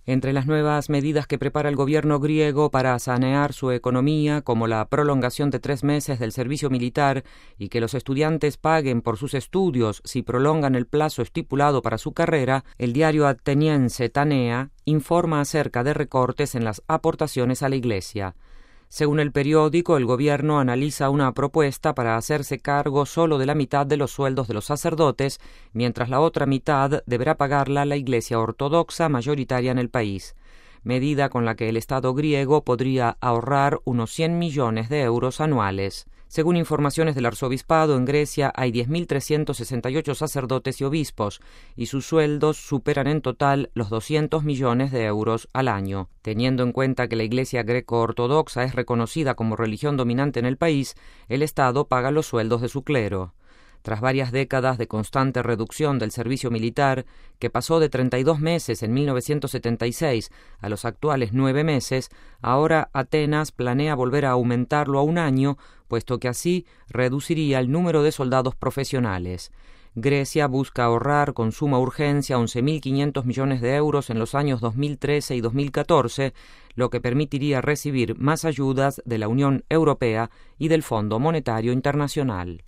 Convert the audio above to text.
Entre las nuevas medidas que prepara el gobierno griego para sanear su economía, como la prolongación de 3 meses del servicio militar y que los estudiantes paguen por sus estudios si prolongan el plazo estipulado para su carrera, el diario ateniense Tanea informa acerca de recortes en las aportaciones a la Iglesia. Según el periódico, el gobierno analiza una propuesta para hacerse cargo solo de la mitad de los sueldos de los sacerdotes, mientras la otra mitad deberá pagarla la Iglesia ortodoxa mayoritaria en el país, medida con la que el Estado griego podría ahorrar unos 100 millones de euros anuales. Según informaciones del arzobispado, en Grecia hay 10.368 sacerdotes y obispos, y sus sueldos superan en total los 200 millones de euros al año. Teniendo en cuenta que la Iglesia greco-ortodoxa es reconocida como religión dominante en el país, el Estado paga los sueldos de su clero. Tras varias décadas de constante reducción del servicio militar, que pasó de 32 meses en 1976 a los actuales 9 meses, ahora Atenas planea volver a aumentarlo a 1 año, puesto que así reduciría el número de soldados profesionales. Grecia busca ahorrar con suma urgencia 11.500 millones de euros en los años 2013 y 2014, lo que permitiría recibir más ayudas de la Unión Europea y del Fondo Monetario Internacional.